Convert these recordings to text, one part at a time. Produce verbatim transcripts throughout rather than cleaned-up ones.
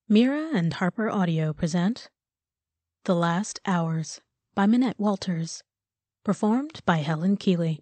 Mira and Harper Audio present The Last Hours by Minette Walters, performed by Helen Keeley.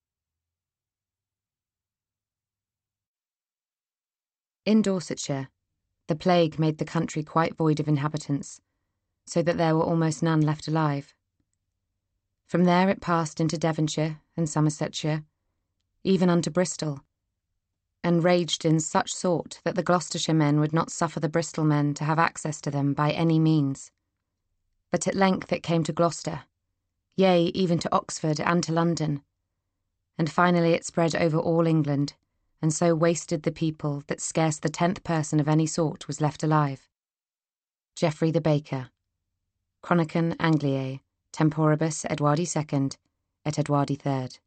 In Dorsetshire, the plague made the country quite void of inhabitants, so that there were almost none left alive. From there it passed into Devonshire and Somersetshire, even unto Bristol, and raged in such sort that the Gloucestershire men would not suffer the Bristol men to have access to them by any means. But at length it came to Gloucester, yea, even to Oxford and to London, and finally it spread over all England, and so wasted the people that scarce the tenth person of any sort was left alive. Geoffrey the Baker, Chronicon Angliae, Temporibus Edwardi second, et Edwardi third.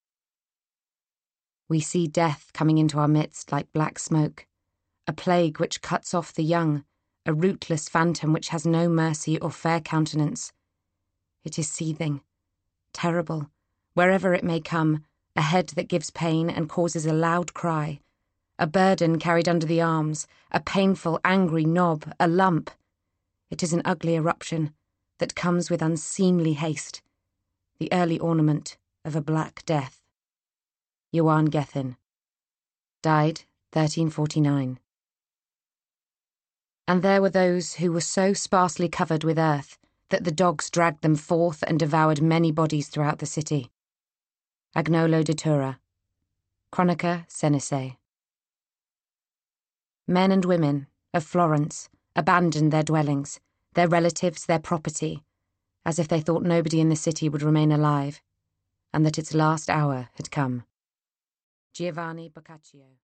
We see death coming into our midst like black smoke, a plague which cuts off the young, a rootless phantom which has no mercy or fair countenance. It is seething, terrible, wherever it may come, a head that gives pain and causes a loud cry, a burden carried under the arms, a painful, angry knob, a lump. It is an ugly eruption that comes with unseemly haste, the early ornament of a black death. Johan Gethin, died thirteen forty-nine. And there were those who were so sparsely covered with earth that the dogs dragged them forth and devoured many bodies throughout the city. Agnolo de Tura, Chronica Senecae. Men and women of Florence abandoned their dwellings, their relatives, their property, as if they thought nobody in the city would remain alive, and that its last hour had come. Giovanni Boccaccio.